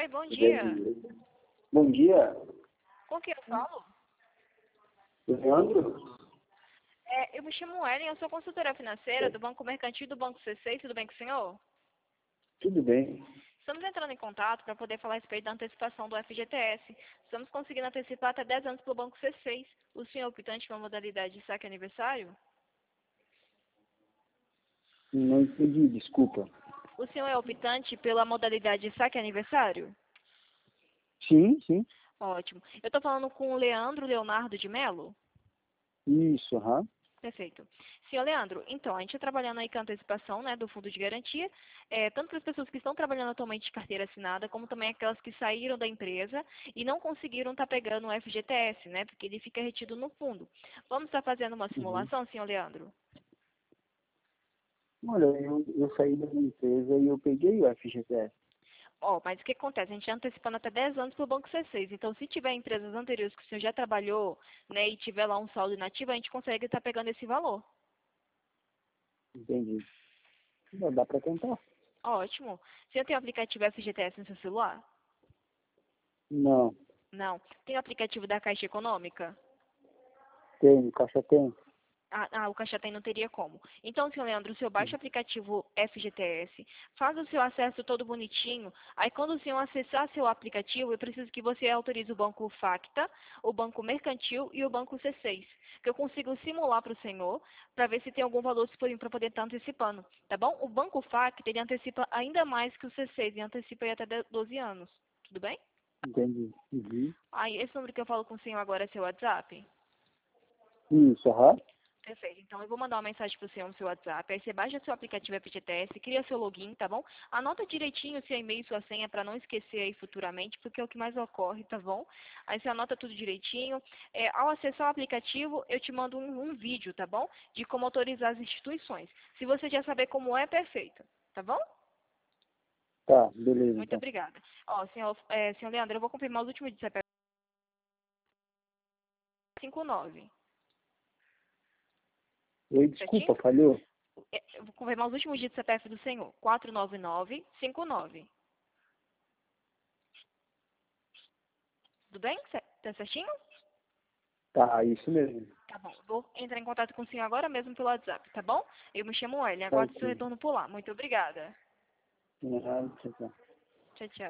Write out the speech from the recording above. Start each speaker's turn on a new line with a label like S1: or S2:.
S1: Oi, bom dia.
S2: Bom dia,
S1: Com quem eu falo?
S2: Leandro.
S1: Eu me chamo Ellen, eu sou consultora financeira do Banco Mercantil do Banco C6, tudo bem com o senhor?
S2: Tudo bem?
S1: Estamos entrando em contato para poder falar a respeito da antecipação do FGTS. Estamos conseguindo antecipar até 10 anos pelo Banco C6. O senhor é optante com a modalidade de saque aniversário?
S2: Não entendi, desculpa.
S1: O senhor é optante pela modalidade de saque aniversário?
S2: Sim, sim.
S1: Ótimo. Eu estou falando com o Leonardo de Melo?
S2: Isso, aham.
S1: Perfeito. Senhor Leandro, então, a gente está trabalhando aí com a antecipação, né, do fundo de garantia, tanto para as pessoas que estão trabalhando atualmente de carteira assinada, como também aquelas que saíram da empresa e não conseguiram estar pegando o FGTS, né, porque ele fica retido no fundo. Vamos estar fazendo uma
S2: Uhum.
S1: simulação, senhor Leandro?
S2: Olha, eu saí da minha empresa e eu peguei o FGTS.
S1: Mas o que acontece? A gente está antecipando até 10 anos para o Banco C6. Então, se tiver empresas anteriores que o senhor já trabalhou, né, e tiver lá um saldo inativo, a gente consegue estar pegando esse valor.
S2: Entendi. Não, dá para tentar?
S1: Ótimo. O senhor tem o aplicativo FGTS no seu celular?
S2: Não,
S1: Não. Tem o aplicativo da Caixa Econômica?
S2: tem, caixa tem.
S1: O Caixa Tem não teria como. Então, senhor Leandro, o senhor baixa o aplicativo FGTS, faz o seu acesso todo bonitinho. Aí, quando o senhor acessar seu aplicativo, eu preciso que você autorize o Banco Facta, o Banco Mercantil e o Banco C6, que eu consigo simular para o senhor, para ver se tem algum valor disponível para poder estar antecipando. Tá bom? O Banco Facta, ele antecipa ainda mais que o C6, ele antecipa aí até 12 anos. Tudo bem?
S2: Entendi. Uhum.
S1: Aí, esse número que eu falo com o senhor agora é seu WhatsApp?
S2: Isso, aham.
S1: Perfeito. Então, eu vou mandar uma mensagem para você no seu WhatsApp. Aí você baixa seu aplicativo FGTS, cria seu login, tá bom? Anota direitinho seu e-mail e sua senha para não esquecer aí futuramente, porque é o que mais ocorre, tá bom? Aí você anota tudo direitinho. Ao acessar o aplicativo, eu te mando um vídeo, tá bom? De como autorizar as instituições. Se você já saber como é, perfeito. Tá bom?
S2: Tá, beleza,
S1: Muito
S2: então.
S1: obrigada. Senhor Leandro, eu vou confirmar os últimos de CPF 59.
S2: Oi,
S1: Certinho?
S2: desculpa, falhou?
S1: Eu vou confirmar os últimos dígitos do CPF do senhor. 49959. Tudo bem? Tá certinho?
S2: Tá, isso mesmo.
S1: Tá bom. Vou entrar em contato com o senhor agora mesmo pelo WhatsApp, tá bom? Eu me chamo Ellen.
S2: Tá
S1: Aguardo seu
S2: ok.
S1: retorno por lá. Muito obrigada.
S2: Aham, tchau, tchau.
S1: Tchau, tchau.